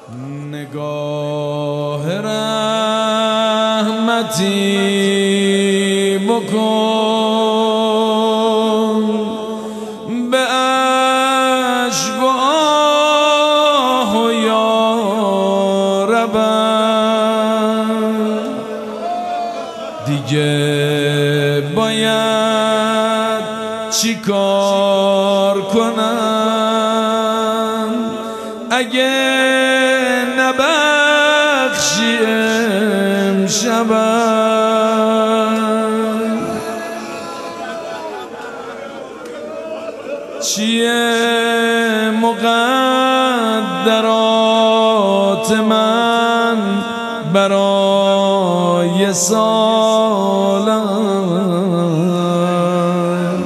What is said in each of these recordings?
نگاه رحمتی بکن به اشک و آه و یا ربم، دیگه باید چی کار کنم اگه نبخشی امشبم؟ چیه مقدرات من برای سالم؟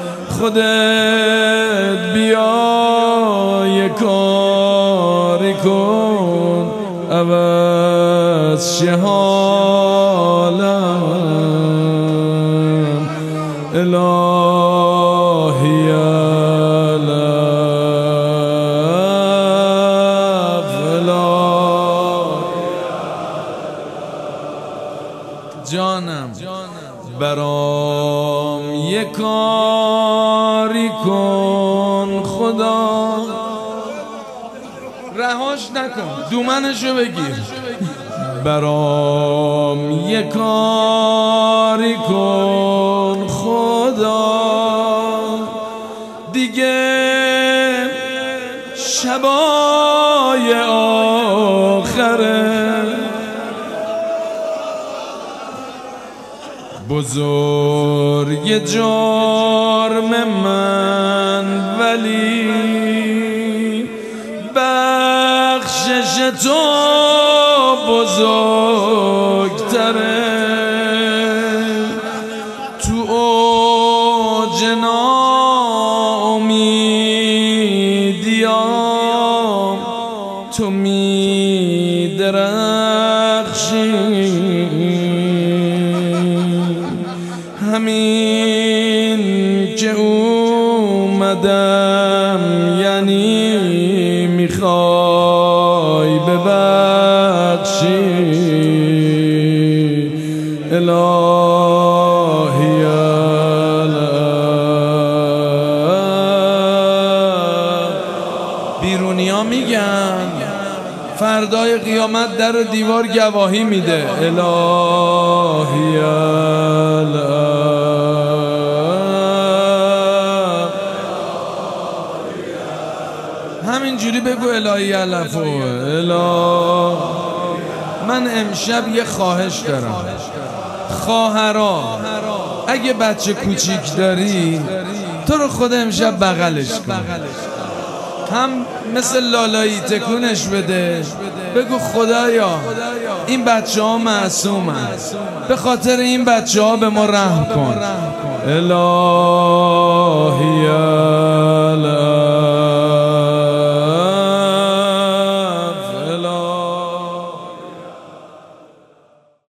خودت بیا یه کاری کن عوض شه حالم. الهی جانم برام یه کاری کن خدا، رهاش نکن دومنشو بگیر. برام یه کاری کن خدا، دیگه شبای آخره بزرگ جرم من، ولی بخشش تو بزرگتره. تو اوج ناامیدیام تو میدرخشی، همین که اومدم یعنی میخوای ببخشی. الهی بیرونی ها میگن فردای قیامت در و دیوار گواهی میده. الهی همینجوری بگو الهی علفو. من امشب یه خواهش دارم، خواهرا اگه بچه کوچیک داری تو رو خدا امشب بغلش کن، هم مثل لالایی تکونش بده، بگو خدایا این بچه ها معصومن، به خاطر این بچه ها به ما رحم کن. الهی